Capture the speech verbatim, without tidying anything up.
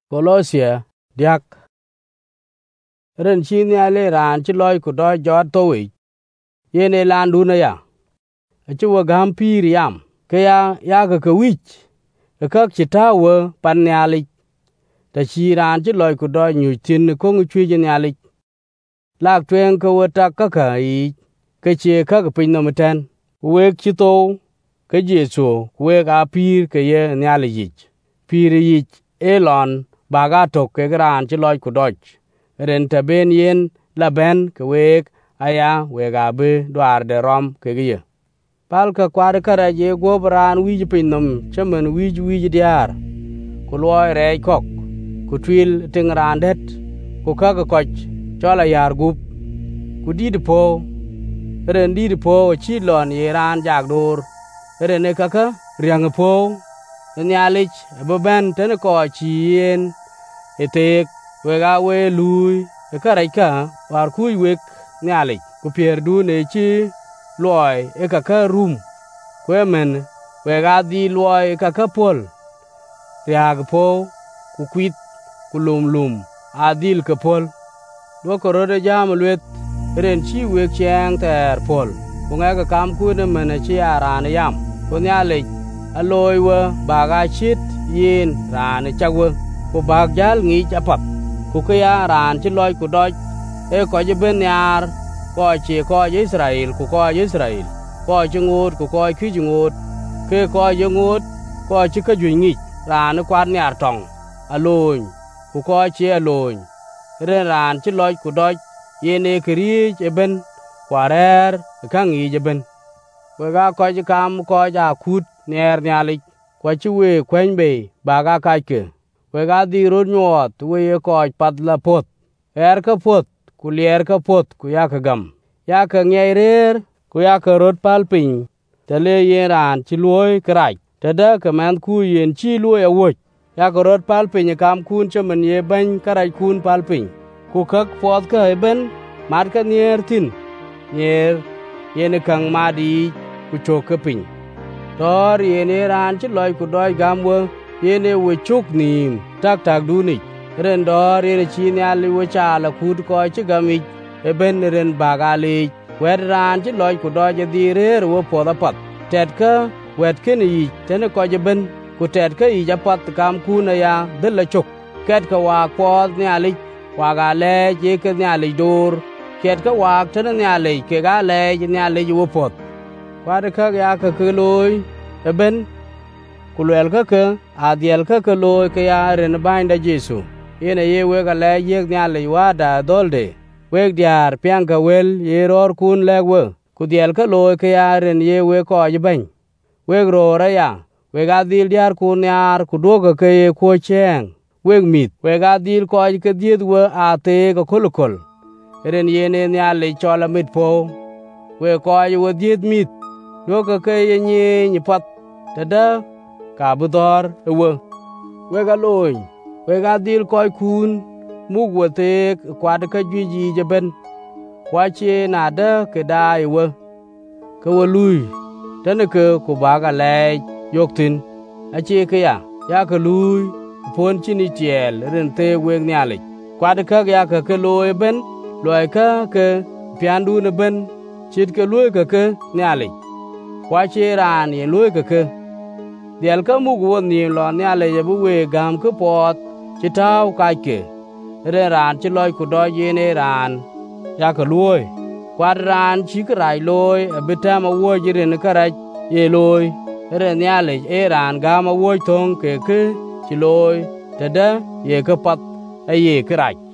Colosia diak ren chi ni ale ran chi loy ku do jot to wi yene lan du na ya chu wa gam pir yam ke ya ya ka ka wich ka chi ta wo pan ne ali ta chi ran chi loy ku do nyu tin ko ngu chi ni ali lak twen ko wa ta ka ka yi ke che ka ka pin no meten we chi to ke je so we ga pir ke ye ni ali yi pir yi elon baga to ke gran chi loy ku doj ren ta ben yen la ben ke wek aya we ga be dwar de rom ke ye pal ka kwar ka ra je go bran wi ji pin nom chemen wi ji wi ji diar ku loy re kok ku twil ting ran det ku ka ka koch chola yar gup ku di de po ren di de po chi lon ye ran jak dur ren ne ka ka riang po nyalich bo ben ten ko chien etek we ga we lui e ka rai ka war ku wek nyalich ku pier du ne chi loy e ka ka rum ku men we ga di loy ka ka pol riag po ku kwit ku lum lum adil ka pol do ko rode jam lwet ren chi wek cheng ter pol ku nga ka kam ku ne men chi aran yam ku nyalich aloy wa baga chit yin ran chawe ku bag jal ngi chapat ku kya ran chi loy ku doj e ko je ben yar ko chi ko Israel ku ko Israel ko chi ngut ku ko ki ngut ke ko je ngut ko chi ka ju ngi ran kwat nyar tong aloy ku ko chi aloy ren ran chi loy ku doj yene kri je ben kwarer ka ngi je ben we ga ko je kam ko ja kut ner nyalik kwa chi we kwen be baga ka ke we ga di ro nyot we ko pat la pot er ka pot ku ler ka pot ku ya ka gam ya ka ngeirer ku ya ka rot pal pin te le yen ran chi loy kraj te da ka man ku yen chi loy a wo ya ka rot pal pin kam kun che man ye ban karaj kun pal pin ku kak pot ka ben mat ka nier tin nier yen kang ma di ku chok ka pin tor yene ran chi loy ku doy gamwo yene we chuk nim tak tak du ni ren dor yene chi ne ali we cha la kud ko chi gami e ben ren bagali wer ran chi loy ku doy di re wo po da pat tet ka wet ken yi ten ko je ben ku tet ka yi ja pat kam ku na ya de la chuk ket ka wa po ne ali wa ga le je ke ne ali dur ket ka wa ten ne ali ke ga le ne ali wo pot kwa de ka ya ka ke loy e ben ku lel ka ke a diel ka ke loy ke ya ren bain da Jesu yene ye we ga le ye nya le wa da dolde we diar pian ka wel ye ror kun le we ku diel ka loy ke ya ren ye we ko je ben we ro ra ya we ga dil diar kun yar ku do ka ke ye ko cheng we mit we ga dil ko ke diet we a te ko kol kol ren ye ne nya le chola mit po we ko ye we diet mit do ka ke ye ni ni pat te da ka bu dor we we ga loy we ga dil koy kun mu wo te kwad ka ji ji je ben kwa che na da ke dai we ke wo lui tan ke ku ba ga le yok tin a che ke ya ya ke lui pon chi ni tiel ren te we nya le kwad ka ya ke ke loy ben loy ka ke pian du ne ben chit ke loy ke ke nya le kwa che ran ye loy ke ke diel ka mu wo ni lo nya le ye bu we gam ke pot chi tao ka ke re ran chi loy ku do ye ne ran ya ka loy kwad ran chi ka rai loy a bita ma wo ji ren ka ra ye loy re nya le e ran ga ma wo tong ke ke chi loy te da ye ka pat a ye ka ra